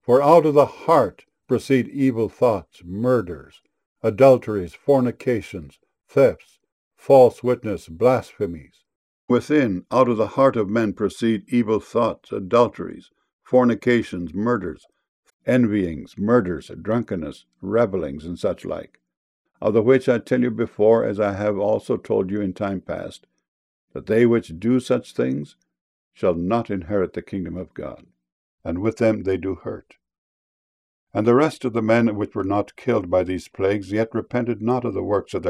For out of the heart proceed evil thoughts, murders, adulteries, fornications, thefts, false witness, blasphemies. Within, out of the heart of men proceed evil thoughts, adulteries, fornications, murders, envyings, murders, drunkenness, revellings, and such like. Of the which I tell you before, as I have also told you in time past, that they which do such things shall not inherit the kingdom of God. And with them they do hurt. And the rest of the men which were not killed by these plagues yet repented not of the works of their